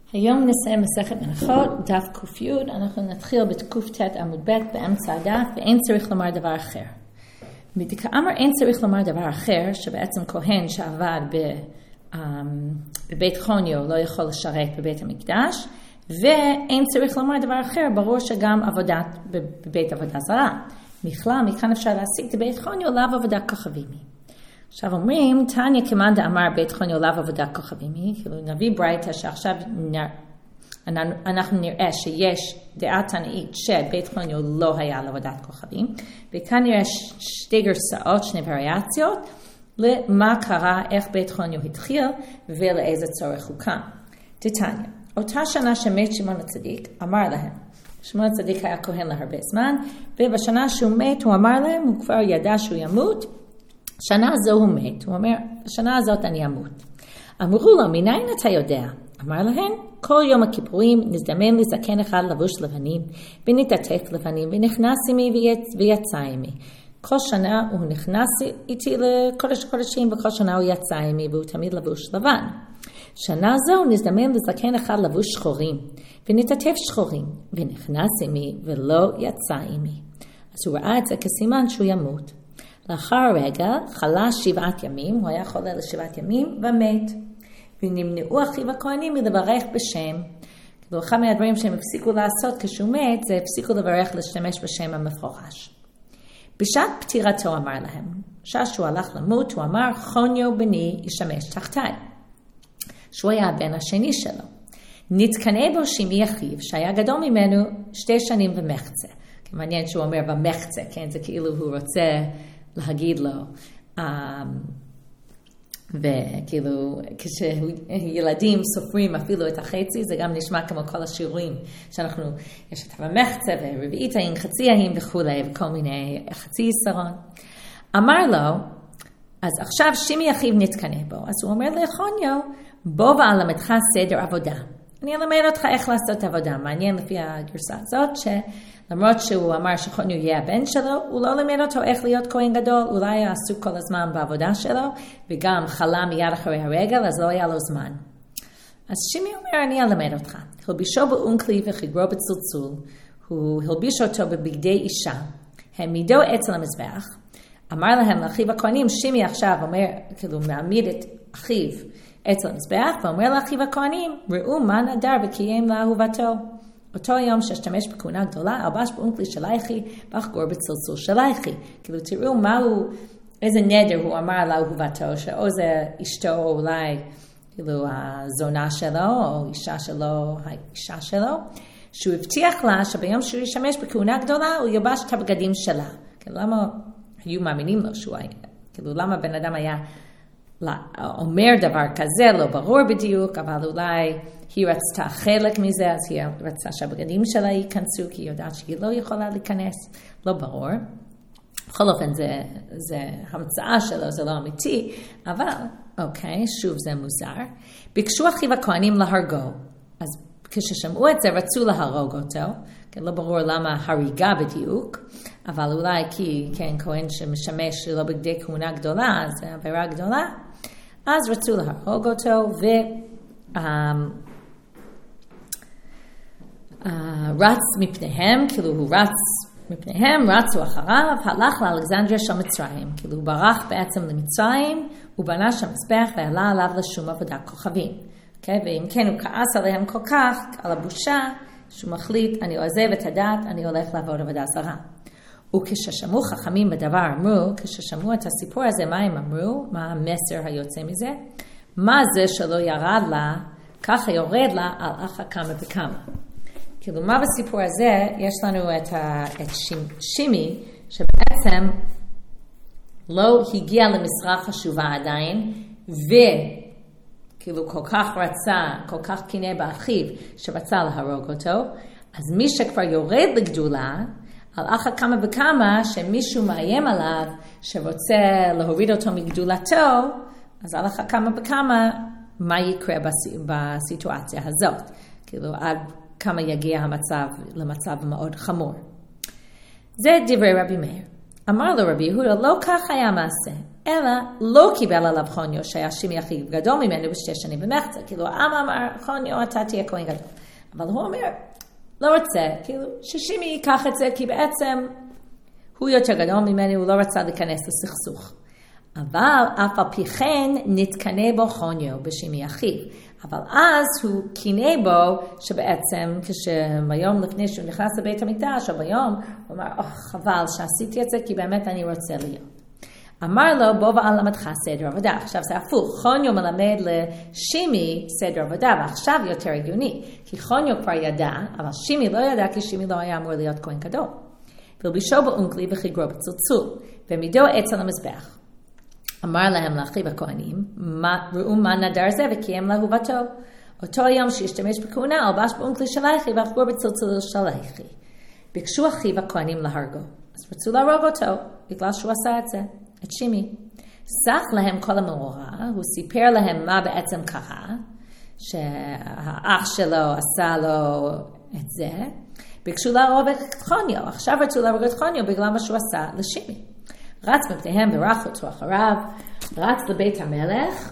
היום נסיים מסכת מנחות, דף ק"י, אנחנו נתחיל בק"ט עמוד ב' באמצע הדף, ואין צריך לומר דבר אחר. מדכאמר אין צריך לומר דבר אחר, שבעצם כהן שעבד בבית חוניו לא יכול לשרת בבית המקדש, ואין צריך לומר דבר אחר, ברור שגם עבודת בבית עבודה זרה. בכלל, מכאן אפשר להסיק את בית חוניו לאו עבודת כוכבימי. עכשיו אומרים, תניא כמאן דאמר בית חוניו לאו עבודת כוכבימי, כאילו נביא ברייתא שעכשיו אנחנו נראה שיש דעה תנאית שבית חוניו לא היה לעבודת כוכבים, וכאן יש שתי גרסאות, שני וריאציות, למה קרה, איך בית חוניו התחיל ולאיזה צורך הוא קם. תניא, אותה שנה שמת שמעון הצדיק, אמר להם, שמעון הצדיק היה כהן להרבה זמן, ובשנה שהוא מת הוא אמר להם, הוא כבר ידע שהוא ימות, שנה זו הוא מת, הוא אומר, השנה הזאת אני אמות. אמרו לו, מניין אתה יודע? אמר להם, כל יום הכיפורים נזדמן לי זקן אחד לבוש לבנים, ונתעטף לבנים, ונכנס עמי ויצא עמי. כל שנה הוא נכנס איתי לקודש הקודשים, וכל שנה הוא יצא עמי, והוא תמיד לבוש לבן. שנה זו נזדמן לזקן אחד לבוש שחורים, ונתעטף שחורים, ונכנס עמי ולא יצא עמי. אז הוא ראה את זה כסימן שהוא ימות. לאחר רגע חלה 7 ימים, הוא היה חולה ל7 ימים ומת. ונמנעו אחיו הכהנים מלברך בשם. כאילו אחד מהדברים שהם הפסיקו לעשות כשהוא מת, זה הפסיקו לברך להשתמש בשם המפורש. בשעת פטירתו אמר להם, שעה שהוא הלך למות, הוא אמר, חוניו בני ישמש תחתיי. שהוא היה הבן השני שלו. נתקנא בו שמי אחיו, שהיה גדול ממנו 2 שנים ומחצה. מעניין שהוא אומר במחצה, כן? זה כאילו הוא רוצה להגיד לו, וכאילו כשילדים סופרים אפילו את החצי, זה גם נשמע כמו כל השיעורים שאנחנו, יש את המחצה ורביעית האין, חצי האין וכו' וכל מיני חצי יסרון. אמר לו, אז עכשיו שימי אחיו נתקנא בו, אז הוא אומר לחוניו, בוא ואלמדך סדר עבודה. אני אלמד אותך איך לעשות עבודה. מעניין לפי הגרסה הזאת, שלמרות שהוא אמר שחוניו יהיה הבן שלו, הוא לא למד אותו איך להיות כהן גדול, אולי היה עסוק כל הזמן בעבודה שלו, וגם חלה מיד אחרי הרגל, אז לא היה לו זמן. אז שימי אומר, אני אלמד אותך. הלבישו באונקלי וחגרו בצלצול, הוא הלביש אותו בבגדי אישה, העמידו אצל המזבח, אמר להם לאחיו הכהנים, שימי עכשיו אומר, כאילו מעמיד את אחיו, אצל המזבח, ואומר לאחיו הכהנים, ראו מה נדר וקיים לאהובתו. אותו יום שהשתמש בכהונה גדולה, אלבש באונקלי שלייכי, וחגור בצלצול שלייכי. כאילו תראו איזה נדר הוא אמר לאהובתו, שאו זה אשתו או אולי כאילו הזונה שלו, או האישה שלו, שהוא הבטיח לה שביום שהוא ישמש בכהונה גדולה, הוא ילבש את הבגדים שלה. כאילו למה היו מאמינים לו שהוא היה? כאילו למה בן אדם היה אומר דבר כזה, לא ברור בדיוק, אבל אולי היא רצתה חלק מזה, אז היא רצתה שהבגדים שלה ייכנסו, כי היא יודעת שהיא לא יכולה להיכנס, לא ברור. בכל אופן, זה המצאה שלו, זה לא אמיתי, אבל, אוקיי, שוב זה מוזר. ביקשו אחיו הכהנים להרגו, אז כששמעו את זה רצו להרוג אותו, כי לא ברור למה הריגה בדיוק, אבל אולי כי, כן, כהן שמשמש לא בגדי כהונה גדולה, אז זה עבירה גדולה, אז רצו להרוג אותו, רץ מפניהם, כאילו הוא רץ מפניהם, רצו אחריו, הלך לאלכסנדריה של מצרים, כאילו הוא ברח בעצם למצרים, הוא בנה שם מזבח ועלה עליו לשום עבודת כוכבים. Okay? ואם כן הוא כעס עליהם כל כך, על הבושה, שהוא מחליט, אני עוזב את הדת, אני הולך לעבוד עבודה זרה. וכששמעו חכמים בדבר אמרו, כששמעו את הסיפור הזה, מה הם אמרו? מה המסר היוצא מזה? מה זה שלא ירד לה, ככה יורד לה על אחר כמה וכמה. כאילו מה בסיפור הזה, יש לנו את שימי, שבעצם לא הגיע למשרה חשובה עדיין, וכאילו כל כך רצה, כל כך קינא באחיו, שרצה להרוג אותו, אז מי שכבר יורד לגדולה, על אחר כמה וכמה שמישהו מאיים עליו, שרוצה להוריד אותו מגדולתו, אז על אחר כמה וכמה, מה יקרה בסיטואציה הזאת? כאילו עד כמה יגיע המצב למצב מאוד חמור. זה דברי רבי מאיר. אמר לו רבי יהודה, לא כך היה מעשה. אלא לא קיבל עליו חוניו, שהיה שימי הכי גדול ממנו בשתי שנים במחצה. כאילו, אמר חוניו, אתה תהיה כהן גדול. אבל הוא אומר, לא רוצה, כאילו, ששימי ייקח את זה, כי בעצם הוא יותר גדול ממנו, הוא לא רצה להיכנס לסכסוך. אבל אף על פי כן נתקנה בו חוניו בשימי אחיו. אבל אז הוא קינא בו שבעצם כשביום לפני שהוא נכנס לבית המקדש, או ביום, הוא אמר, חבל שעשיתי את זה, כי באמת אני רוצה להיות. אמר לו, בוא ועל למדך סדר עבודה. עכשיו זה הפוך, חוניו מלמד לשימי סדר עבודה, ועכשיו יותר הגיוני, כי חוניו כבר ידע, אבל שימי לא ידע, כי שימי לא היה אמור להיות כהן גדול. ולבישו באונקלי וחיגרו בצלצול, ומידו עץ על המזבח. אמר להם לאחיו הכהנים, ראו מה נדר זה וקיים לאהובתו. אותו היום שישתמש בכהונה, אלבש באונקלי של אחי וחיגרו בצלצול של אחי. ביקשו אחיו הכהנים להרגו. אז רצו להרוג אותו, בגלל שהוא עשה את זה, את שימי. סך להם כל המאורע, הוא סיפר להם מה בעצם קרה, שהאח שלו עשה לו את זה, ביקשו להרוג את חוניו. עכשיו רצו להרוג את חוניו בגלל מה שהוא עשה לשימי. רץ מפניהם ורחצו אחריו, רץ לבית המלך,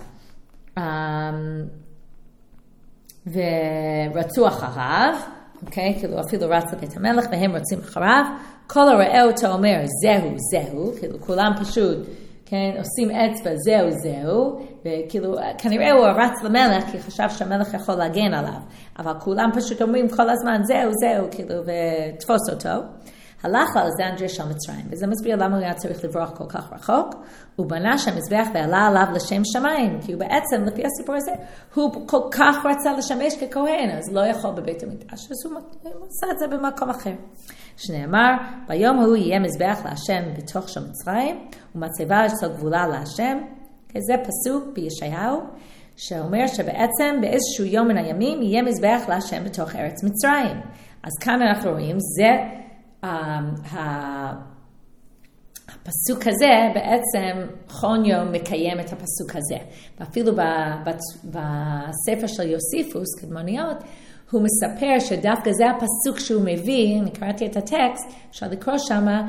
ורצו אחריו, אוקיי? כאילו אפילו רץ לבית המלך והם רצים אחריו, כל הראה אותו אומר זהו, כאילו כולם פשוט, כן, עושים אצבע זהו, וכאילו כנראה הוא רץ למלך כי חשב שהמלך יכול להגן עליו, אבל כולם פשוט אומרים כל הזמן זהו, כאילו, ותפוס אותו. הלך לאלכסנדריה של מצרים, וזה מסביר למה הוא היה צריך לברוח כל כך רחוק. הוא בנה שם מזבח ועלה עליו לשם שמיים, כי הוא בעצם, לפי הסיפור הזה, הוא כל כך רצה לשמש ככהן, אז לא יכול בבית המקדש, אז הוא עשה את זה במקום אחר. שנאמר, ביום הוא יהיה מזבח להשם בתוך שם מצרים, ומצבה אצל גבולה להשם. זה פסוק בישעיהו, שאומר שבעצם באיזשהו יום מן הימים יהיה מזבח להשם בתוך ארץ מצרים. אז כאן אנחנו רואים, זה הפסוק הזה, בעצם חוניו מקיים את הפסוק הזה. ואפילו בספר של יוסיפוס, קדמוניות, הוא מספר שדווקא זה הפסוק שהוא מביא, אני קראתי את הטקסט, אפשר לקרוא שמה,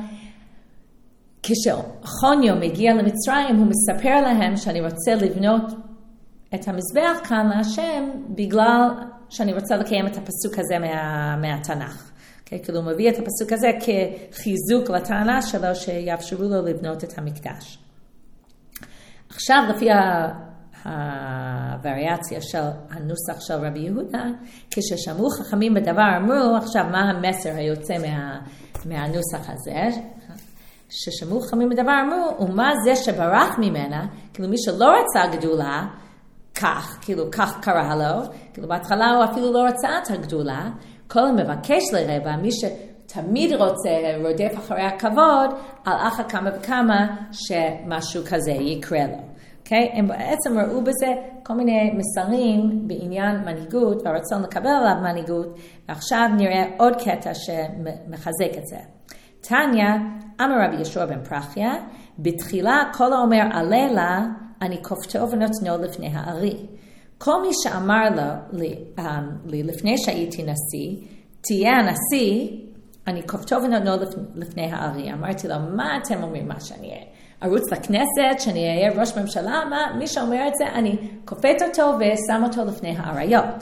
כשחוניו מגיע למצרים, הוא מספר להם שאני רוצה לבנות את המזבח כאן להשם, בגלל שאני רוצה לקיים את הפסוק הזה מהתנ"ך. כאילו הוא מביא את הפסוק הזה כחיזוק לטענה שלו שיאפשרו לו לבנות את המקדש. עכשיו לפי הווריאציה של הנוסח של רבי יהודה, כששמעו חכמים בדבר אמרו, עכשיו מה המסר היוצא מהנוסח הזה? ששמעו חכמים בדבר אמרו, ומה זה שברח ממנה, כאילו מי שלא רצה גדולה, כך קרה לו, כאילו בהתחלה הוא אפילו לא רצה את הגדולה, כל המבקש לרבע, מי שתמיד רוצה, רודף אחרי הכבוד, על אחת כמה וכמה שמשהו כזה יקרה לו. Okay? הם בעצם ראו בזה כל מיני מסרים בעניין מנהיגות, והרצון לקבל עליו מנהיגות, ועכשיו נראה עוד קטע שמחזק את זה. תניא, אמר רבי ישוע בן פרחיה, בתחילה כל האומר עלילה, אני כופתו ונותנו לפני הארי. כל מי שאמר לי לפני שהייתי נשיא, תהיה הנשיא, אני כופתו ונותנו לפני הארי. אמרתי לו, מה אתם אומרים? מה שאני ארוץ לכנסת, שאני אהיה ראש ממשלה? מי שאומר את זה, אני כופת אותו ושם אותו לפני האריות.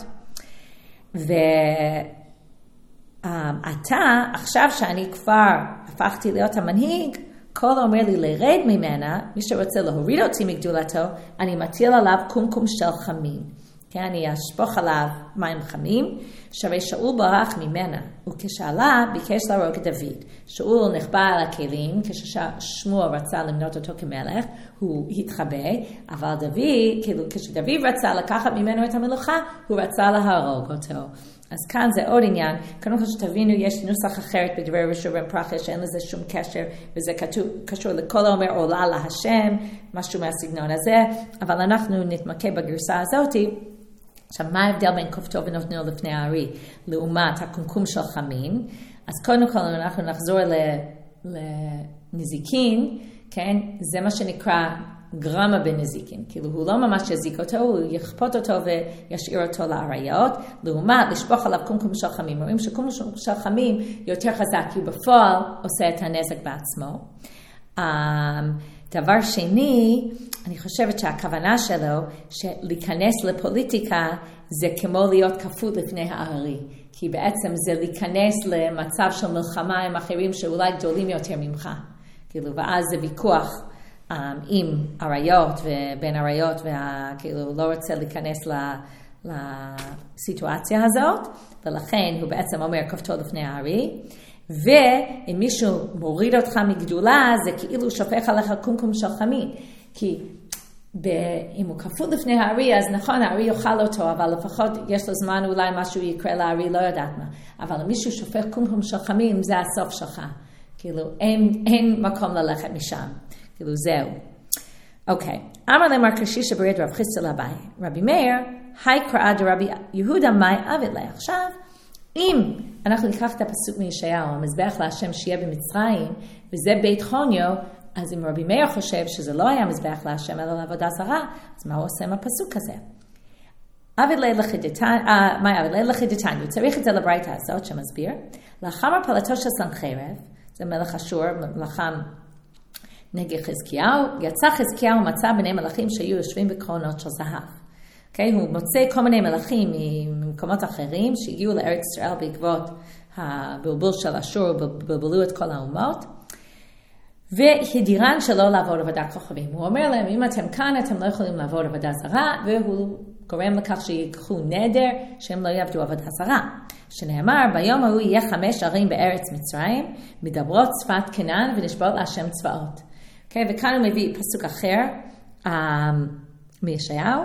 ואתה, עכשיו שאני כבר הפכתי להיות המנהיג, כל אומר לי לרד ממנה, מי שרוצה להוריד אותי מגדולתו, אני מטיל עליו קומקום של חמים. כן, אני אשפוך עליו מים חמים, שהרי שאול ברח ממנה, וכשעלה ביקש להרוג את דוד. שאול נחבא על הכלים, כששמואל רצה למנות אותו כמלך, הוא התחבא, אבל דוד, כאילו כשדוד רצה לקחת ממנו את המלוכה, הוא רצה להרוג אותו. אז כאן זה עוד עניין, קודם כל שתבינו, יש נוסח אחרת בדברי רש"י בן פרחיה, שאין לזה שום קשר, וזה קשור לכל האומר עולה להשם, משהו מהסגנון הזה, אבל אנחנו נתמקד בגרסה הזאת. עכשיו, מה ההבדל בין כופתו ונותנו לפני הארי, לעומת הקומקום של חמין? אז קודם כל אנחנו נחזור לנזיקין, כן? זה מה שנקרא גרמה בנזיקין, כאילו הוא לא ממש יזיק אותו, הוא יכפות אותו וישאיר אותו לאריות, לעומת לשפוך עליו קומקום של חמים. רואים שקומקום של חמים יותר חזק, כי הוא בפועל עושה את הנזק בעצמו. דבר שני, אני חושבת שהכוונה שלו, שלהיכנס לפוליטיקה, זה כמו להיות כפות לפני הארי. כי בעצם זה להיכנס למצב של מלחמה עם אחרים שאולי גדולים יותר ממך. כאילו, ואז זה ויכוח עם עריות ובין עריות, וכאילו לא רוצה להיכנס לסיטואציה הזאת, ולכן הוא בעצם אומר כפתו לפני הארי, ואם מישהו מוריד אותך מגדולה, זה כאילו שופך עליך קומקום של חמין. כי אם הוא כפות לפני הארי, אז נכון, הארי יאכל אותו, אבל לפחות יש לו זמן אולי משהו יקרה לארי, לא יודעת מה. אבל אם מישהו שופך קומקום של חמין, זה הסוף שלך. כאילו, אין מקום ללכת משם. כאילו, זהו. אוקיי. אמר למר קשיש ברד רב חיסטו לבאי. רבי מאיר, היי קראה דרבי יהודה מאי עבד לה. עכשיו, אם אנחנו ניקח את הפסוק מישעיהו, המזבח להשם שיהיה במצרים, וזה בית חוניו, אז אם רבי מאיר חושב שזה לא היה מזבח להשם אלא לעבודה זרה, אז מה הוא עושה עם הפסוק הזה? עבד ליל לחידתן, הוא צריך את זה לברייתא הזאת שמסביר, לאחר מפלתו של סנחריב, זה מלך אשור, מלחם נגד חזקיהו, יצא חזקיהו ומצא בני מלכים שהיו יושבים בקרונות של זהב. Okay, הוא מוצא כל מיני מלכים ממקומות אחרים שהגיעו לארץ ישראל בעקבות הבלבול של אשור, בלבלו את כל האומות, והדירן שלא לעבוד עבודת כוכבים. הוא אומר להם, אם אתם כאן, אתם לא יכולים לעבוד עבודה זרה, והוא גורם לכך שיקחו נדר, שהם לא יעבדו עבודה זרה. שנאמר, ביום ההוא יהיה 5 ערים בארץ מצרים, מדברות שפת כנען ונשבעות להשם צבאות. Okay, וכאן הוא מביא פסוק אחר מישעיהו,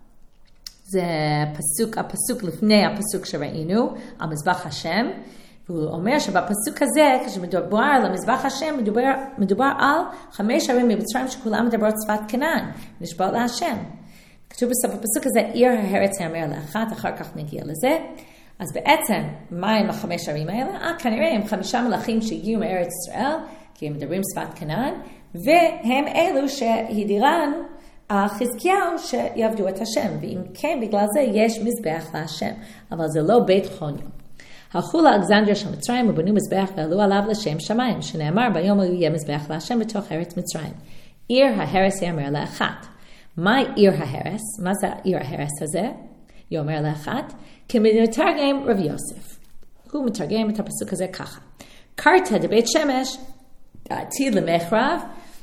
זה הפסוק לפני הפסוק שראינו, על מזבח השם, והוא אומר שבפסוק הזה, כשמדובר על מזבח השם, מדובר על 5 ערים ממצרים שכולם מדברות שפת כנען, נשבעות להשם. כתוב בסוף הפסוק הזה, עיר הארץ יאמר לאחת, אחר כך נגיע לזה. אז בעצם, מה עם 5 ערים האלה? כנראה הם 5 מלכים שהגיעו מארץ ישראל, כי הם מדברים שפת כנען, והם אלו שהדירן, חזקיהו שיעבדו את השם, ואם כן, בגלל זה יש מזבח להשם, אבל זה לא בית חוניו. הלכו לאלכסנדריה של מצרים ובנו מזבח ועלו עליו לשם שמיים, שנאמר ביום הוא יהיה מזבח להשם בתוך ארץ מצרים. עיר ההרס יאמר לאחת. מה עיר ההרס? מה זה עיר ההרס הזה? יאמר לאחת, כמתרגם רב יוסף. הוא מתרגם את הפסוק הזה ככה. קרתא דבית שמש, עתיד למחרב,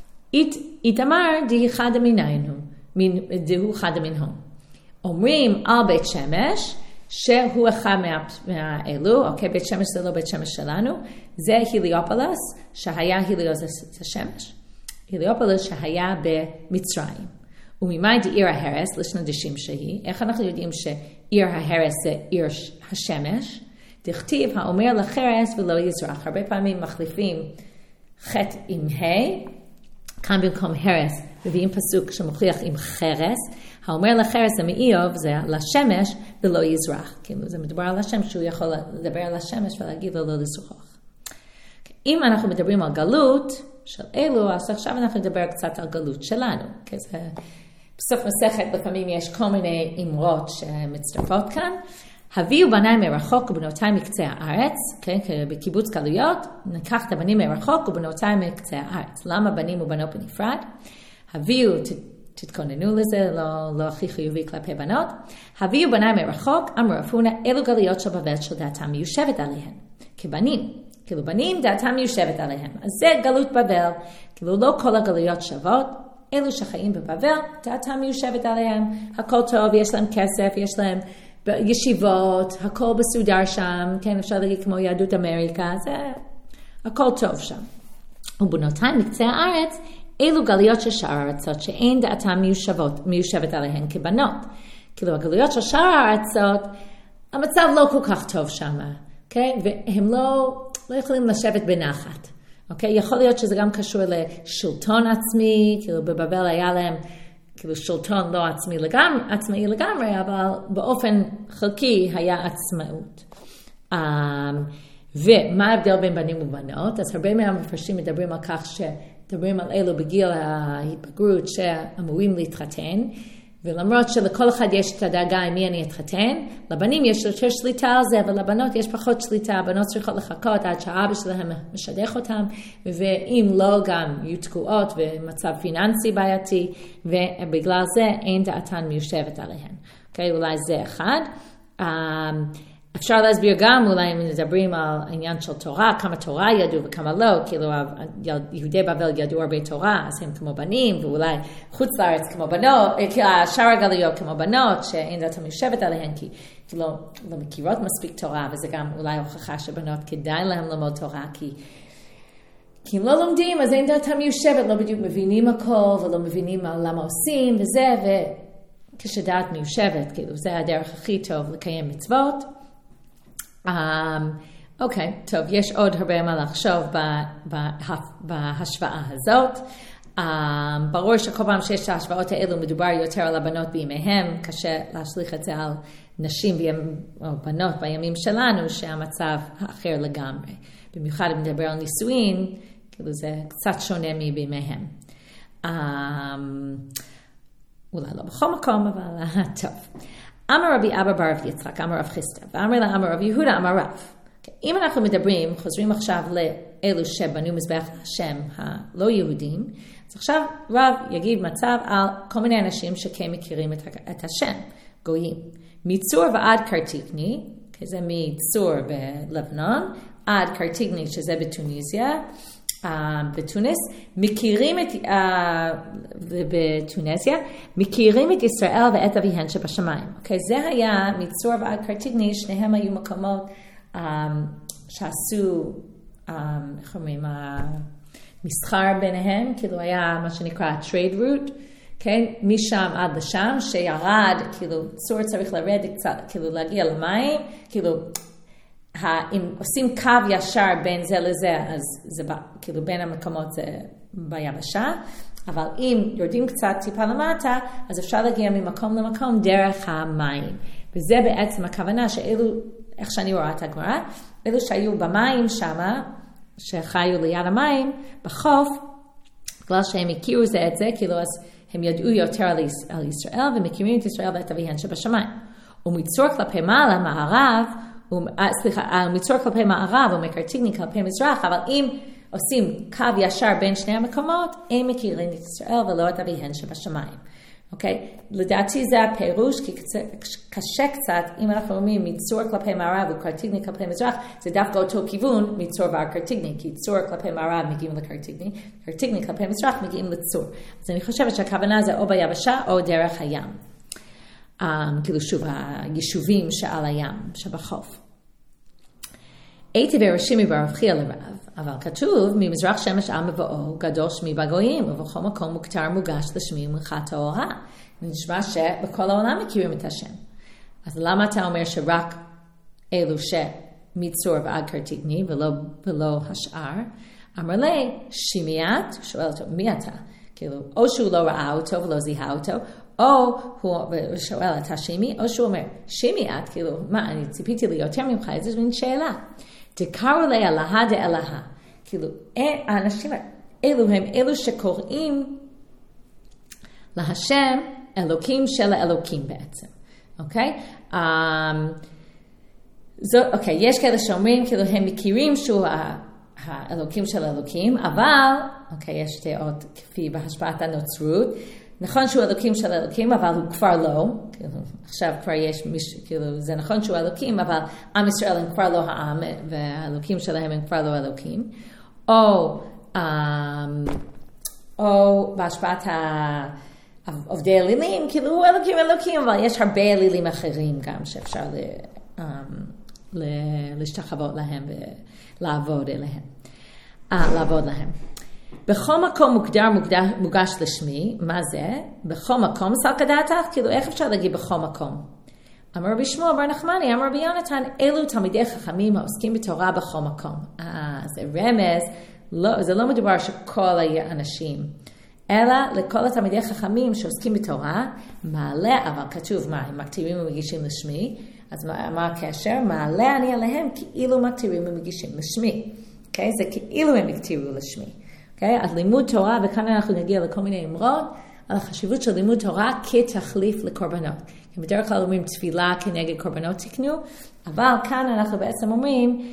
איתמר די חד מינינו, דהו חד מינהו. אומרים על בית שמש, שהוא אחד מהאלו, אוקיי, בית שמש זה לא בית שמש שלנו, זה היליופולוס, שהיה היליופולוס השמש, היליופולוס שהיה במצרים. וממאי די עיר ההרס, לשנדישים שהיא, איך אנחנו יודעים שעיר ההרס זה עיר השמש? דכתיב, האומר לחרס ולא יזרח. הרבה פעמים מחליפים חטא עם ה', כאן במקום הרס, מביאים פסוק שמוכיח עם חרס, האומר לחרס זה מאיוב, זה לשמש ולא יזרח. כאילו זה מדובר על השם שהוא יכול לדבר על השמש ולהגיד לו לא לזרוח. אם אנחנו מדברים על גלות של אלו, אז עכשיו אנחנו נדבר קצת על גלות שלנו. בסוף מסכת לפעמים יש כל מיני אמרות שמצטרפות כאן. הביאו בניי מרחוק ובנותיי מקצה הארץ, בקיבוץ גלויות, ניקח את הבנים מרחוק ובנותיי מקצה הארץ. למה בנים ובנות בנפרד? הביאו, תתכוננו לזה, לא הכי חיובי כלפי בנות. הביאו בניי מרחוק, אמרו רב הונא, אלו גלויות של בבל של דעתם מיושבת עליהן, כבנים. כאילו בנים דעתם מיושבת עליהם. אז זה גלות בבל. כאילו לא כל הגלויות שוות, אלו שחיים בבבל, דעתם מיושבת עליהם. הכל טוב, יש להם כסף, יש להם ישיבות, הכל בסודר שם, כן, אפשר להגיד כמו יהדות אמריקה, זה הכל טוב שם. ובנותיי מקצה הארץ, אלו גלויות של שאר הארצות, שאין דעתם מיושבת עליהן כבנות. כאילו הגלויות של שאר הארצות, המצב לא כל כך טוב שם, כן? והם לא יכולים לשבת בנחת. אוקיי? יכול להיות שזה גם קשור לשלטון עצמי, כאילו בבבל היה להם כאילו שלטון לא עצמאי לגמרי, אבל באופן חלקי היה עצמאות. ומה ההבדל בין בנים ובנות? אז הרבה מהמפרשים מדברים על כך שמדברים על אלו בגיל ההתבגרות שאמורים להתחתן, ולמרות שלכל אחד יש את הדאגה עם מי אני אתחתן, לבנים יש יותר שליטה על זה, אבל לבנות יש פחות שליטה, הבנות צריכות לחכות עד שהאבא שלהם משדך אותם, ואם לא גם יהיו תקועות ומצב פיננסי בעייתי, ובגלל זה אין דעתן מיושבת עליהן. אוקיי, אולי זה אחד. אפשר להסביר גם, אולי אם מדברים על העניין של תורה, כמה תורה ידעו וכמה לא, כאילו יהודי בבל ידעו הרבה תורה, אז הם כמו בנים, ואולי חוץ לארץ כמו בנות, שאר הגלויות כמו בנות, שאין דעתם יושבת עליהן, כי לא מכירות מספיק תורה, וזה גם אולי הוכחה שבנות כדאי להם ללמוד תורה, כי אם לא לומדים, אז אין דעתם יושבת, לא בדיוק מבינים הכל, ולא מבינים למה עושים, וזה, וכשדעת מיושבת, כאילו זה הדרך הכי טוב לקיים מצוות. אוקיי, טוב, יש עוד הרבה מה לחשוב בהשוואה הזאת. ברור שכל פעם שיש את ההשוואות האלו מדובר יותר על הבנות בימיהם, קשה להשליך את זה על נשים או בנות בימים שלנו, שהמצב אחר לגמרי. במיוחד אם מדבר על נישואין, כאילו זה קצת שונה מבימיהם. אולי לא בכל מקום, אבל טוב. אמר רבי אבא בר רב יצחק, אמר רב חיסדא, ואמר לה אמר רב יהודה, אמר רב. אם אנחנו מדברים, חוזרים עכשיו לאלו שבנו מזבח השם הלא יהודים, אז עכשיו רב יגיד מצב על כל מיני אנשים שכן מכירים את השם, גויים. מצור ועד קרטיגני, זה מצור בלבנון, עד קרטיגני שזה בתוניסיה, בתוניס, מכירים את בתוניסיה, מכירים את ישראל ואת אביהן שבשמיים. אוקיי, זה היה מצור ועד קרטיגני, שניהם היו מקומות שעשו, איך אומרים, מסחר ביניהם, כאילו היה מה שנקרא trade route, כן? משם עד לשם, שירד, כאילו צור צריך לרדת קצת, כאילו להגיע למים, כאילו אם עושים קו ישר בין זה לזה, אז זה כאילו בין המקומות זה ביבשה, אבל אם יורדים קצת טיפה למטה, אז אפשר להגיע ממקום למקום דרך המים. וזה בעצם הכוונה שאלו, איך שאני רואה את הגמרא, אלו שהיו במים שמה, שחיו ליד המים, בחוף, בגלל שהם הכירו זה את זה, כאילו אז הם ידעו יותר על ישראל, ומכירים את ישראל ואת אביהן שבשמיים. ומצור כלפי מעלה, מערב, מצור כלפי מערב ומקרטיגני כלפי מזרח, אבל אם עושים קו ישר בין שני המקומות, הם מכירים את ישראל ולא את אביהן שבשמיים. אוקיי? לדעתי זה הפירוש, כי קשה קצת, אם אנחנו אומרים מצור כלפי מערב וקרטיגני כלפי מזרח, זה דווקא אותו כיוון מצור והקרטיגני, כי צור כלפי מערב מגיעים לקרטיגני, קרטיגני כלפי מזרח מגיעים לצור. אז אני חושבת שהכוונה זה או ביבשה או דרך הים. כאילו שוב, היישובים שעל הים, שבחוף. הייתי ברשימי ברב חייא לרב, אבל כתוב, ממזרח שמש עם מבואו, גדול שמי בגויים, ובכל מקום מוכתר מוגש לשמי ומלכה טהורה. נשמע שבכל העולם מכירים את השם. אז למה אתה אומר שרק אלו שמצור ועד קרטיגני, ולא השאר? אמר לי, שימיית, שואל אותו, מי אתה? כאילו, או שהוא לא ראה אותו ולא זיהה אותו, או הוא שואל, אתה שימי? או שהוא אומר, שימי את, כאילו, מה, אני ציפיתי לי יותר ממך, איזו מין שאלה. תקראו לי אלוהה דאלוהה. כאילו, האנשים אלו הם אלו שקוראים להשם אלוקים של האלוקים בעצם. אוקיי? אוקיי, יש כאלה שאומרים, כאילו, הם מכירים שהוא האלוקים של האלוקים, אבל, אוקיי, יש דעות כפי בהשפעת הנוצרות, נכון שהוא אלוקים של אלוקים, אבל הוא כבר לא, כאילו, עכשיו כבר יש מישהו, כאילו, זה נכון שהוא אלוקים, אבל עם ישראל הם כבר לא העם, והאלוקים שלהם הם כבר לא אלוקים, או בהשפעת עובדי אלילים, כאילו הוא אלוקים, אבל יש הרבה אלילים אחרים גם שאפשר להשתחוות להם ולעבוד להם. בכל מקום מוגש לשמי, מה זה? בכל מקום סלקא דעתך? כאילו איך אפשר להגיד בכל מקום? אמר רבי שמואל בר נחמני, אמר רבי יונתן, אלו תלמידי חכמים העוסקים בתורה בכל מקום. זה רמז, זה לא מדובר שכל האנשים, אלא לכל התלמידי חכמים שעוסקים בתורה, מעלה, אבל כתוב מה, הם מקטירים ומגישים לשמי, אז מה הקשר? מעלה אני עליהם כאילו מקטירים ומגישים לשמי. Okay? זה כאילו הם הקטירו לשמי. Okay? אז לימוד תורה, וכאן אנחנו נגיע לכל מיני אמרות, על החשיבות של לימוד תורה כתחליף לקורבנות. כי בדרך כלל אומרים תפילה כנגד קורבנות תקנו, אבל כאן אנחנו בעצם אומרים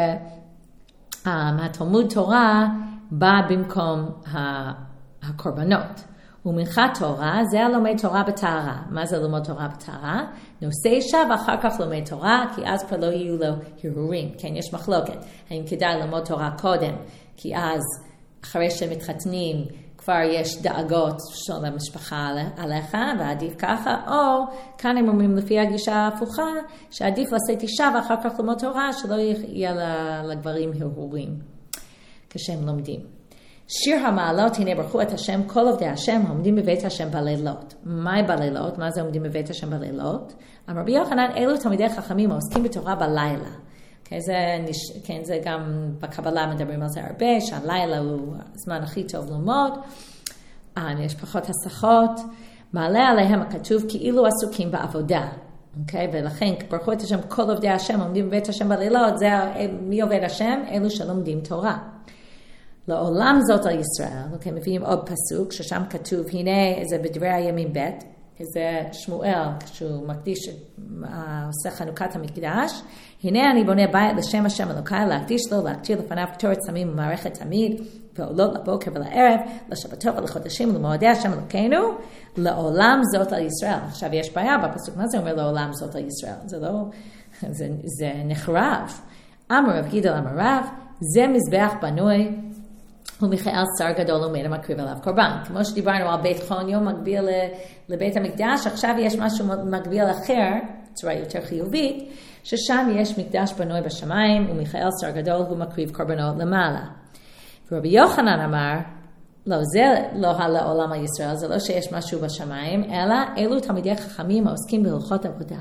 שהתלמוד תורה בא במקום הקורבנות. ומנחת תורה זה הלומד תורה בטהרה. מה זה ללמוד תורה בטהרה? נושא אישה ואחר כך לומד תורה, כי אז כבר לא יהיו לו הרהורים. כן, יש מחלוקת. האם כדאי ללמוד תורה קודם, כי אז אחרי שמתחתנים כבר יש דאגות של המשפחה עליך, ועדיף ככה, או כאן הם אומרים לפי הגישה ההפוכה, שעדיף לשאת אישה ואחר כך ללמוד תורה, שלא יהיה לגברים הרהורים כשהם לומדים. שיר המעלות, הנה ברכו את השם, כל עובדי השם עומדים בבית השם בלילות. מהי בלילות? מה זה עומדים בבית השם בלילות? אמר רבי יוחנן, אלו תלמידי חכמים העוסקים בתורה בלילה. זה גם בקבלה מדברים על זה הרבה, שהלילה הוא הזמן הכי טוב ללמוד, יש פחות הסחות, מעלה עליהם הכתוב כאילו עסוקים בעבודה. ולכן ברכו את השם, כל עובדי השם עומדים בבית השם בלילות, זה מי עובד השם? אלו שלומדים תורה. לעולם זאת על ישראל, מביאים עוד פסוק ששם כתוב, הנה זה בדברי הימים ב', זה שמואל, כשהוא מקדיש, עושה חנוכת המקדש, הנה אני בונה בית לשם השם אלוקיי, להקדיש לו, להקטיר לפניו קטורת סמים ומערכת תמיד, ועולות לבוקר ולערב, לשבתות ולחודשים ולמועדי השם אלוקינו, לעולם זאת על ישראל. עכשיו יש בעיה בפסוק, מה זה אומר לעולם זאת על ישראל? זה לא, זה נחרב. אמר רב גידל אמר רב, זה מזבח בנוי, ומיכאל שר גדול עומד המקריב עליו קורבן. כמו שדיברנו על בית חוניו מקביל לבית המקדש, עכשיו יש משהו מקביל אחר, צורה יותר חיובית, ששם יש מקדש בנוי בשמיים, ומיכאל שר גדול הוא מקריב קורבנות למעלה. ורבי יוחנן אמר, לא, זה לא לעולם הישראל, זה לא שיש משהו בשמיים, אלא אלו תלמידי חכמים העוסקים בהלכות עבודה.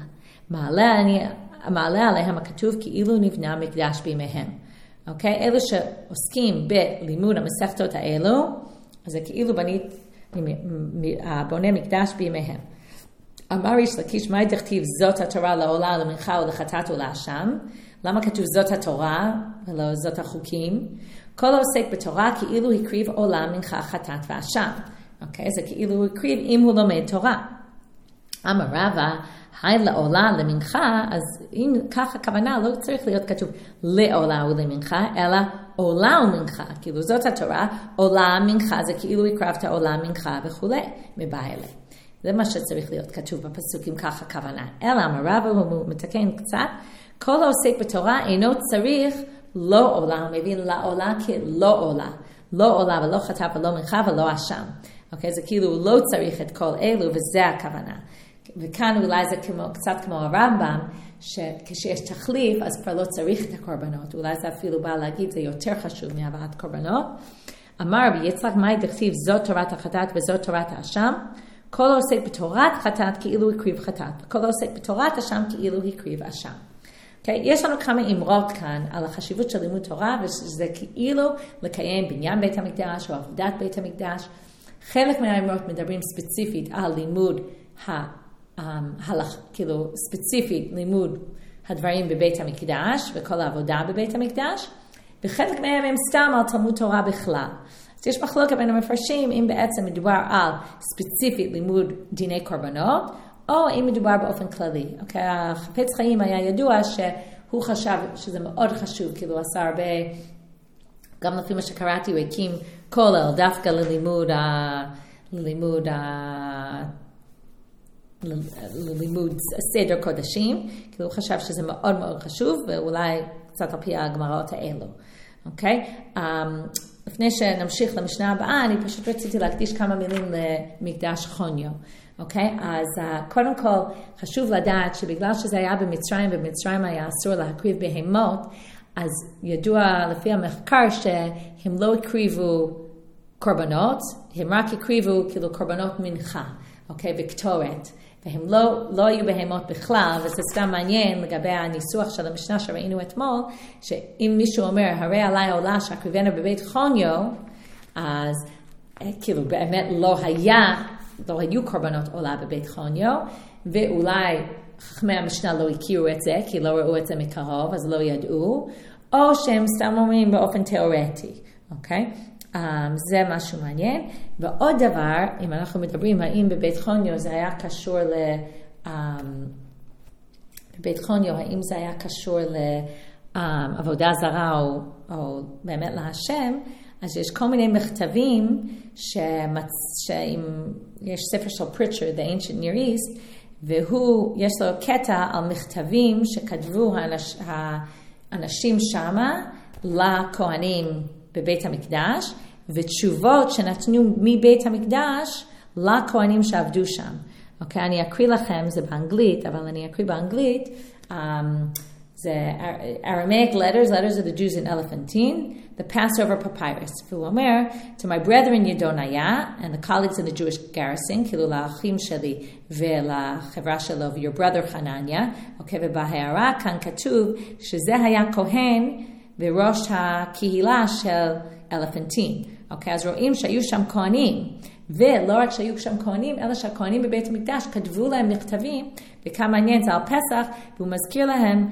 מעלה עליהם הכתוב כאילו נבנה מקדש בימיהם. אלו שעוסקים בלימוד המסכתות האלו, אז זה כאילו בונה מקדש בימיהם. אמר איש לקיש, מה דכתיב זאת התורה לעולה, למנחה ולחטאת ולאשם? למה כתוב זאת התורה ולא זאת החוקים? כל העוסק בתורה כאילו הקריב עולה, מנחה, חטאת ואשם. זה כאילו הוא הקריב אם הוא לומד תורה. אמר רבא, היי לעולה למנחה, אז אם ככה הכוונה לא צריך להיות כתוב לעולה ולמנחה, אלא עולה ומנחה, כאילו זאת התורה, עולה מנחה, זה כאילו הקרבת עולה מנחה וכו', מבעלה. זה מה שצריך להיות כתוב בפסוקים, ככה הכוונה. אלא אמר רבא, הוא מתקן קצת, כל העוסק בתורה אינו צריך לא עולה, הוא מבין לעולה כלא עולה, לא עולה ולא חטא ולא מנחה ולא אשם. זה כאילו לא צריך את כל אלו וזה הכוונה. וכאן אולי זה קצת כמו הרמב"ם, שכשיש תחליף, אז כבר לא צריך את הקורבנות. אולי זה אפילו בא להגיד, זה יותר חשוב מהבאת קורבנות. אמר רבי יצחק, מהי דכתיב, זאת תורת החטאת וזאת תורת האשם? כל העוסק בתורת חטאת כאילו הקריב חטאת, וכל העוסק בתורת אשם כאילו הקריב אשם. יש לנו כמה אמרות כאן על החשיבות של לימוד תורה, וזה כאילו לקיים בניין בית המקדש או עבודת בית המקדש. חלק מהאמרות מדברים ספציפית על לימוד כאילו ספציפית לימוד הדברים בבית המקדש וכל העבודה בבית המקדש, וחלק מהם הם סתם על תלמוד תורה בכלל. אז יש מחלוקת בין המפרשים אם בעצם מדובר על ספציפית לימוד דיני קורבנות, או אם מדובר באופן כללי. החפץ חיים היה ידוע שהוא חשב שזה מאוד חשוב, כאילו הוא עשה הרבה, גם לפי מה שקראתי הוא הקים כולל דווקא ללימוד סדר קודשים, כי הוא חשב שזה מאוד מאוד חשוב, ואולי קצת על פי הגמראות האלו. לפני שנמשיך למשנה הבאה, אני פשוט רציתי להקדיש כמה מילים למקדש חוניו. אז קודם כל חשוב לדעת שבגלל שזה היה במצרים היה אסור להקריב בהמות, אז ידוע לפי המחקר שהם לא הקריבו קורבנות, הם רק הקריבו כאילו קורבנות מנחה, וקטורת. והם לא היו בהמות בכלל, וזה סתם מעניין לגבי הניסוח של המשנה שראינו אתמול, שאם מישהו אומר, הרי עליי עולה שהקריבנה בבית חוניו, אז כאילו באמת לא היו קורבנות עולה בבית חוניו, ואולי חכמי המשנה לא הכירו את זה, כי לא ראו את זה מקרוב, אז לא ידעו, או שהם סתם אומרים באופן תיאורטי, זה משהו מעניין. ועוד דבר, אם אנחנו מדברים, האם בבית חוניו זה היה קשור בבית חוניו, האם זה היה קשור לעבודה זרה או באמת להשם, אז יש כל מיני מכתבים שאם יש ספר של פריצ'רד, The Ancient Near East, יש לו קטע על מכתבים שכתבו האנשים שמה לכהנים בבית המקדש, ותשובות שנתנו מבית המקדש לכהנים שעבדו שם. אוקיי, אני אקריא לכם, זה באנגלית, אבל אני אקריא באנגלית. זה Aramaic letters of the Jews in Elephantine, the Passover papyrus. והוא אומר, to my brethren Yedonaya and the colleagues in the Jewish garrison, כאילו לאחים שלי ולחברה שלו, your brother חנניה, אוקיי, ובהערה כאן כתוב שזה היה כהן וראש הקהילה של אלפנטין. אוקיי, אז רואים שהיו שם כהנים, ולא רק שהיו שם כהנים, אלא שהכהנים בבית המקדש כתבו להם מכתבים, וכמה מעניין זה על פסח, והוא מזכיר להם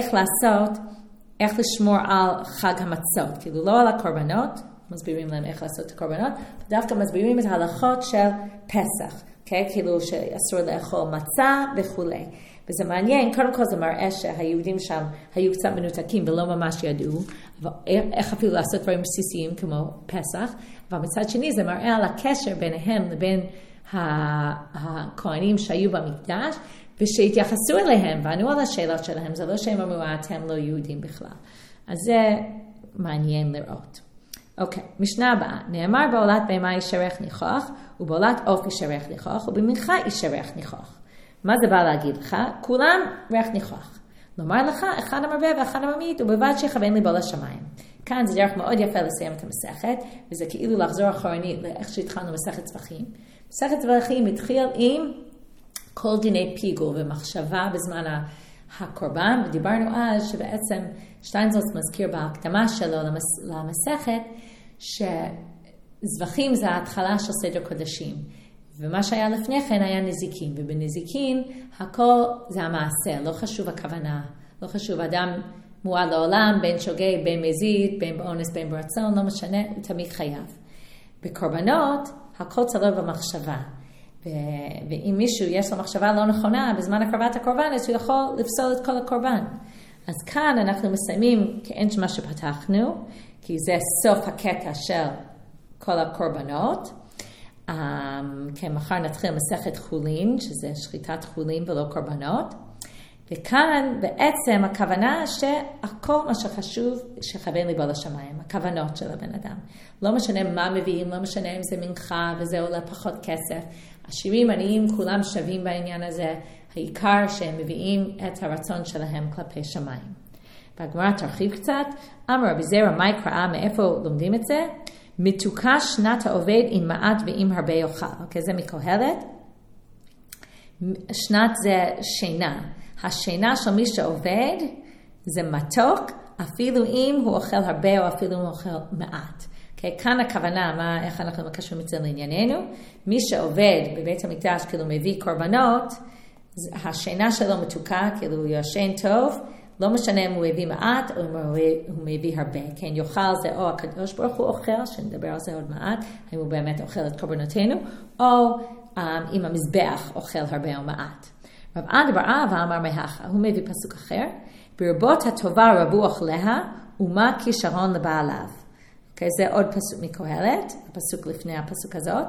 איך לשמור על חג המצות, כאילו לא על הקורבנות, מסבירים להם איך לעשות את הקורבנות, דווקא מסבירים את ההלכות של פסח, okay? כאילו שאסור לאכול מצה וכו'. וזה מעניין, קודם כל זה מראה שהיהודים שם היו קצת מנותקים ולא ממש ידעו, איך אפילו לעשות דברים בסיסיים כמו פסח, אבל מצד שני זה מראה על הקשר ביניהם לבין הכהנים שהיו במקדש, ושהתייחסו אליהם וענו על השאלות שלהם, זה לא שהם אמרו, אתם לא יהודים בכלל. אז זה מעניין לראות. אוקיי, משנה הבאה, נאמר בעולת בהמה ישרך ניחוח, ובעולת עוף ישרך ניחוח, ובמנחה ישרך ניחוח. מה זה בא להגיד לך? כולם ריח ניחוח. לומר לך, אחד המרבה ואחד הממעיט, ובלבד שיכוון ליבו לשמיים. כאן זה דרך מאוד יפה לסיים את המסכת, וזה כאילו לחזור אחורנית לאיך שהתחלנו מסכת צבחים. מסכת צבחים התחיל עם כל דיני פיגול ומחשבה בזמן הקורבן, ודיברנו אז שבעצם שטיינזלץ מזכיר בהקדמה שלו למסכת, שזבחים זה ההתחלה של סדר קודשים. ומה שהיה לפני כן היה נזיקין, ובנזיקין הכל זה המעשה, לא חשוב הכוונה, לא חשוב אדם מועד לעולם, בין שוגג, בין מזיד, בין באונס, בין ברצון, לא משנה, הוא תמיד חייב. בקורבנות הכל תלוי במחשבה. ואם מישהו יש לו מחשבה לא נכונה בזמן הקרבת הקורבן, אז הוא יכול לפסול את כל הקורבן. אז כאן אנחנו מסיימים כאין מה שפתחנו, כי זה סוף הקטע של כל הקורבנות. כן, מחר נתחיל מסכת חולין, שזה שחיטת חולין ולא קורבנות. וכאן בעצם הכוונה שהכל מה שחשוב שכוון ליבו לשמיים, הכוונות של הבן אדם. לא משנה מה מביאים, לא משנה אם זה מנחה וזה עולה פחות כסף. עשירים עניים כולם שווים בעניין הזה, העיקר שהם מביאים את הרצון שלהם כלפי שמיים. והגמרא תרחיב קצת, אמר רבי זרע מה יקרא, מאיפה לומדים את זה? מתוקה שנת העובד עם מעט ועם הרבה יאכל. אוקיי, זה מקהלת. שנת זה שינה. השינה של מי שעובד זה מתוק, אפילו אם הוא אוכל הרבה או אפילו אם הוא אוכל מעט. Okay, כאן הכוונה, איך אנחנו מקשרים את זה לענייננו, מי שעובד בבית המקדש, כאילו מביא קורבנות, השינה שלו מתוקה, כאילו הוא ישן טוב, לא משנה אם הוא הביא מעט או אם הוא מביא הרבה. כן, יאכל זה או הקדוש ברוך הוא אוכל, שנדבר על זה עוד מעט, האם הוא באמת אוכל את קורבנותינו, או אם המזבח אוכל הרבה או מעט. רב עדה בר אהבה אמר מהכה, הוא מביא פסוק אחר, ברבות הטובה רבו אוכליה, ומה כישרון לבעליו. Okay, זה עוד פסוק מקהלת, הפסוק לפני הפסוק הזאת.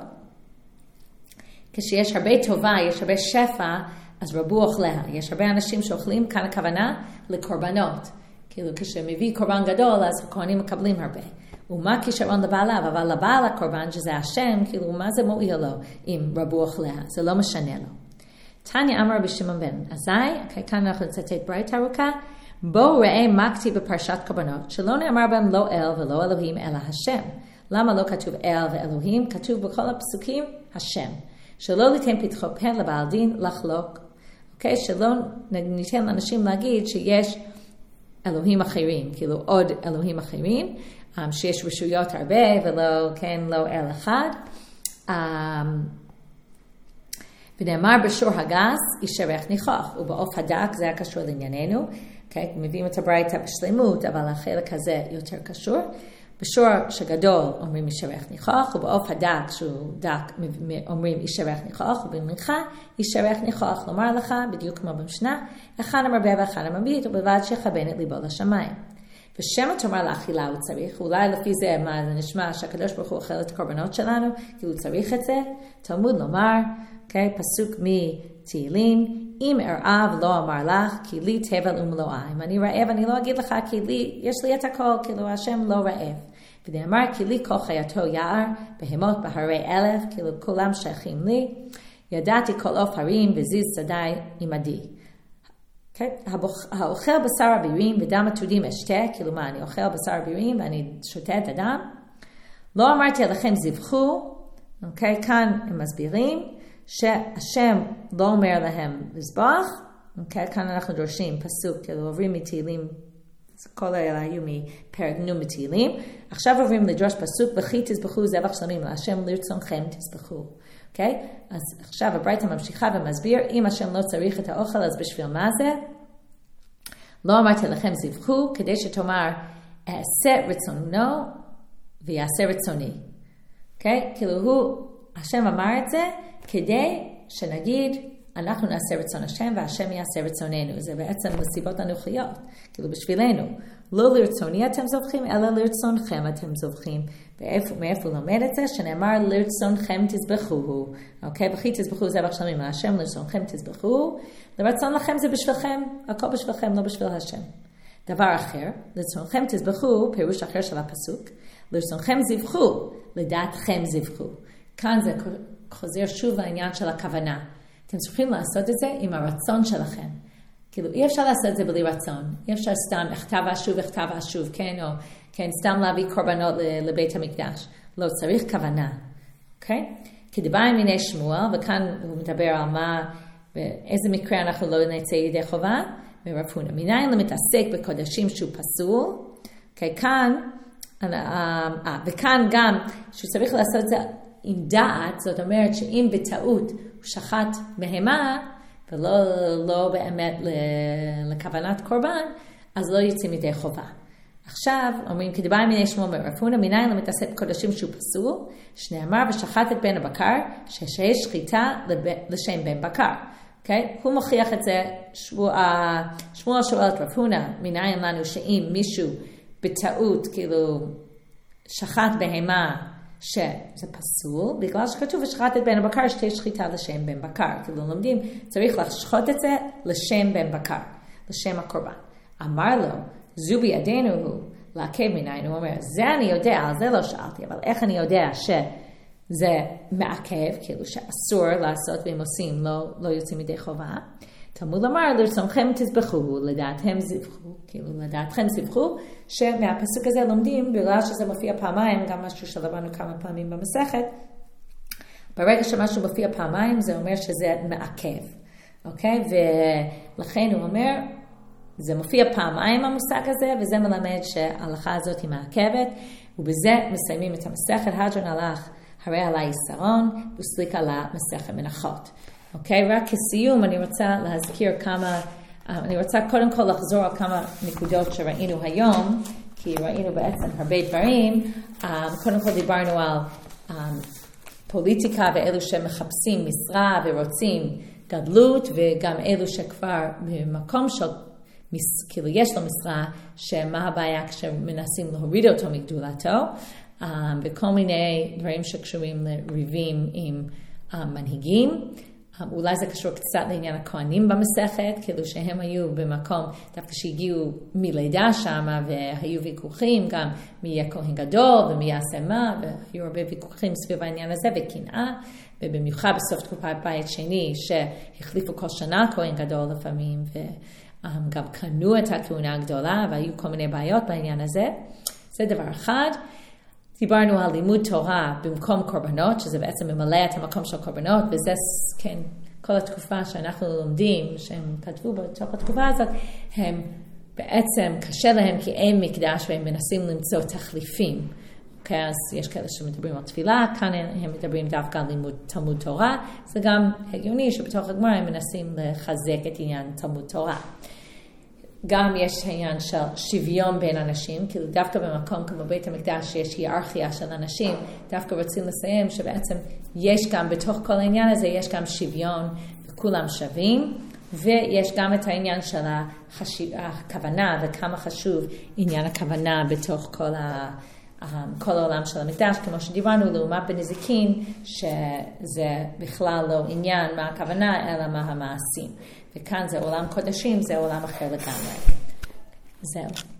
כשיש הרבה טובה, יש הרבה שפע, אז רבו אוכליה. יש הרבה אנשים שאוכלים, כאן הכוונה לקורבנות. כאילו כשמביא קורבן גדול, אז הכהנים מקבלים הרבה. ומה כישרון לבעליו, אבל לבעל הקורבן, שזה השם, כאילו מה זה מועיל לו אם רבו אוכליה? זה לא משנה לו. תניא אמר רבי שמעון בן עזאי, כאן אנחנו נצטט ברייתא ארוכה, בואו ראה מה כתיב בפרשת קורבנות, שלא נאמר בהם לא אל ולא אלוהים אלא השם. למה לא כתוב אל ואלוהים? כתוב בכל הפסוקים השם. שלא ליתן פתחו פה לבעל דין לחלוק. אוקיי? שלא ניתן לאנשים להגיד שיש אלוהים אחרים, כאילו עוד אלוהים אחרים, שיש רשויות הרבה ולא, כן, לא אל אחד. ונאמר בשור הגס ישרך ניחוח, ובעוף הדק זה היה קשור לענייננו, okay, מביאים את הברייתא בשלמות, אבל החלק הזה יותר קשור. בשור שגדול אומרים ישרך ניחוח, ובעוף הדק שהוא דק אומרים ישרך ניחוח, ובמנחה ישרך ניחוח. לומר לך, בדיוק כמו במשנה, אחד המרבה ואחד הממעיט, ובלבד שיכוון את ליבו לשמיים. ושם התורה לאכילה הוא צריך, אולי לפי זה מה זה נשמע שהקדוש ברוך הוא אוכל את הקורבנות שלנו, כי הוא צריך את זה. תלמוד לומר, פסוק מתהילים, אם ארעב לא אמר לך, כי לי תבל ומלואה. אם אני רעב, אני לא אגיד לך, כי לי, יש לי את הכל, כאילו השם לא רעב. ונאמר, כי לי כל חייתו יער, בהמות בהרי אלף, כאילו כולם שייכים לי. ידעתי כל עוף הרים וזיז שדי עמדי. האוכל בשר הבירים ודם עתודים אשתה, כאילו מה, אני אוכל בשר הבירים ואני שותה את הדם? לא אמרתי עליכם זבחו, כאן הם מסבירים, שהשם לא אומר להם לזבוח, כאן אנחנו דורשים פסוק, כאילו עוברים מתהילים, כל האלה היו מפרק נו מתהילים, עכשיו עוברים לדרוש פסוק, וכי תזבחו זבח שלמים, להשם לרצונכם תזבחו. אז עכשיו הברייתא ממשיכה ומסביר, אם השם לא צריך את האוכל, אז בשביל מה זה? לא אמרתי לכם זבחו, כדי שתאמר, אעשה רצונו ויעשה רצוני. כאילו השם אמר את זה, כדי שנגיד, אנחנו נעשה רצון השם, והשם יעשה רצוננו. זה בעצם נסיבות הנוכחיות, כאילו בשבילנו. לא לרצוני אתם זובחים, אלא לרצונכם אתם זובחים. מאיפה לומד את זה? שנאמר לרצונכם תזבחוהו. וכי תזבחו זבח שלמים, השם לרצונכם תזבחוהו. לרצון לכם זה בשבילכם, הכל בשבילכם, לא בשביל השם. דבר אחר, לרצונכם תזבחו, פירוש אחר של הפסוק, לרצונכם זבחו, לדעתכם זבחו. כאן זה חוזר שוב לעניין של הכוונה. אתם צריכים לעשות את זה עם הרצון שלכם. כאילו, אי אפשר לעשות את זה בלי רצון. אי אפשר סתם הכתב השוב, כן? או כן, סתם להביא קורבנות לבית המקדש. לא, צריך כוונה. אוקיי? כדבר מיני שמואל, וכאן הוא מדבר על מה, באיזה מקרה אנחנו לא נצא ידי חובה, ורב הונא. מניין למתעסק בקודשים שהוא פסול. אוקיי, כאן, וכאן גם, שהוא צריך לעשות את זה עם דעת, זאת אומרת שאם בטעות הוא שחט בהמה, ולא באמת לכוונת קורבן, אז לא יוצאים ידי חובה. עכשיו, אומרים, כדבר מיני שמואל מרב הונא, מניין למתעסק בקודשים שהוא פסול, שנאמר ושחט את בן הבקר, שיש שחיטה לשם בן בקר. הוא מוכיח את זה, שמואל שואל את רב הונא, מניין לנו שאם מישהו בטעות, כאילו, שחט בהמה, שזה פסול, בגלל שכתוב ושחט את בן הבקר, שתהיה שחיטה לשם בן בקר. כאילו לומדים, צריך לשחוט את זה לשם בן בקר, לשם הקורבן. אמר לו, זו בידינו הוא, לעכב מניין, הוא אומר, זה אני יודע, על זה לא שאלתי, אבל איך אני יודע שזה מעכב, כאילו שאסור לעשות והם עושים, לא יוצאים מדי חובה. תלמוד לומר, לרצונכם תזבחו, לדעתכם זבחו, כאילו לדעתכם זבחו, שמהפסוק הזה לומדים, בגלל שזה מופיע פעמיים, גם משהו שלמדנו כמה פעמים במסכת, ברגע שמשהו מופיע פעמיים, זה אומר שזה מעכב, אוקיי? ולכן הוא אומר, זה מופיע פעמיים המושג הזה, וזה מלמד שההלכה הזאת היא מעכבת, ובזה מסיימים את המסכת, הדרן הלך, הרי עלי יסרון, וסליק עלה מסכת מנחות. אוקיי, רק כסיום אני רוצה להזכיר אני רוצה קודם כל לחזור על כמה נקודות שראינו היום, כי ראינו בעצם הרבה דברים. קודם כל דיברנו על פוליטיקה ואלו שמחפשים משרה ורוצים גדלות, וגם אלו שכבר במקום של, כאילו יש לו משרה, שמה הבעיה כשמנסים להוריד אותו מגדולתו, וכל מיני דברים שקשורים לריבים עם מנהיגים. אולי זה קשור קצת לעניין הכהנים במסכת, כאילו שהם היו במקום, דווקא שהגיעו מלידה שם, והיו ויכוחים גם מי יהיה כהן גדול ומי יעשה מה, והיו הרבה ויכוחים סביב העניין הזה וקנאה, ובמיוחד בסוף תקופת בית שני, שהחליפו כל שנה כהן גדול לפעמים, וגם קנו את הכהונה הגדולה, והיו כל מיני בעיות בעניין הזה. זה דבר אחד. דיברנו על לימוד תורה במקום קורבנות, שזה בעצם ממלא את המקום של קורבנות, וזה, כן, כל התקופה שאנחנו לומדים, שהם כתבו בתוך התקופה הזאת, הם בעצם קשה להם כי אין מקדש, והם מנסים למצוא תחליפים. אוקיי, אז יש כאלה שמדברים על תפילה, כאן הם מדברים דווקא על לימוד תלמוד תורה, זה גם הגיוני שבתוך הגמרא הם מנסים לחזק את עניין תלמוד תורה. גם יש העניין של שוויון בין אנשים, כאילו דווקא במקום כמו בית המקדש שיש היררכיה של אנשים, דווקא רוצים לסיים שבעצם יש גם בתוך כל העניין הזה, יש גם שוויון וכולם שווים, ויש גם את העניין של הכוונה וכמה חשוב עניין הכוונה בתוך כל העולם של המקדש, כמו שדיברנו, לעומת בנזיקין, שזה בכלל לא עניין מה הכוונה, אלא מה המעשים. וכאן זה עולם קודשים, זה עולם אחר לגמרי. זהו.